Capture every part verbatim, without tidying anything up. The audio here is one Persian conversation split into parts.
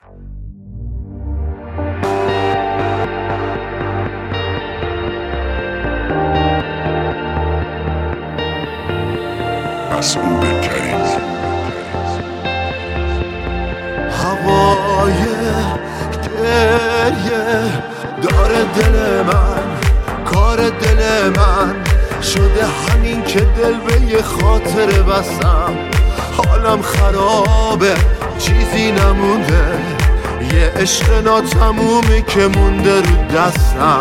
مسعود کریمی. هوای گریه داره دل من، کار دل من شده همین که دل به یه خاطره بستم. حالم خرابه چیزی نمونده، یه عشق ناتمومی که مونده رو دستم.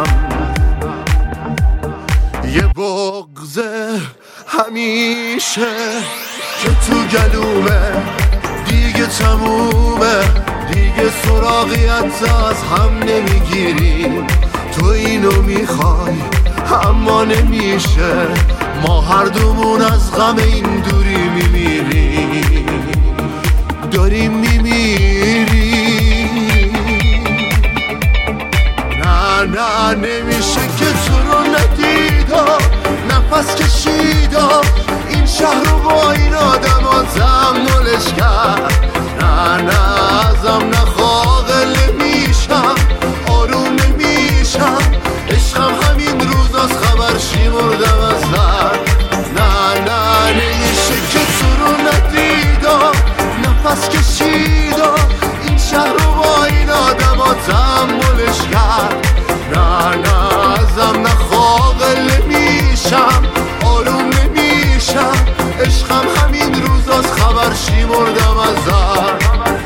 یه بغضه همیشه که تو گلومه، دیگه تمومه، دیگه سراغی حتی از هم نمیگیریم. تو اینو میخوای اما نمیشه، ما هر دومون از غم این دوری میمیریم، داریم میمیریم. نه نه نمیشه که تو رو ندیدم، نفس کشیدم این شهر رو با این آدم ها تحملش کرد. نه نه ازم نخواه نمیشم، آروم نمیشم، عشقم همین روز از خبر شیمردم از سر. نه نه نمیشه که تو رو ندیدم، نفس کشیدم این شهر رو با این آدم ها تحملش کرد. نه نه ازم نخواه نمیشم، آروم نمیشم، عشقم همین روز از خبر شیمردم از سر.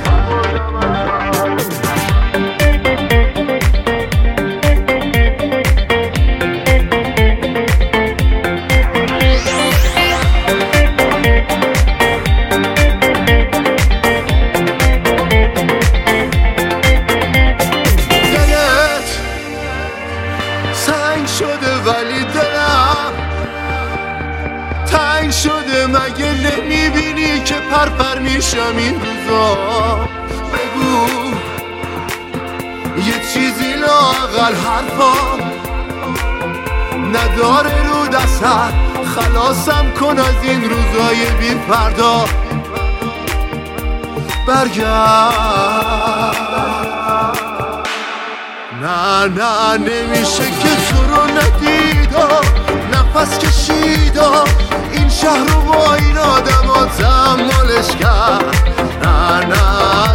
شده ولی دلم تنگ شده، مگه نمیبینی که پرپر میشم این روزا؟ بگو یه چیزی لااقل حرفام نداره رو دستت، خلاصم کن از این روزای بی فردا. برگرد. نه نه نمیشه که تو رو ندیدم، نفس کشیدم این شهر رو با این آدم ها تحملش کرد. نه نه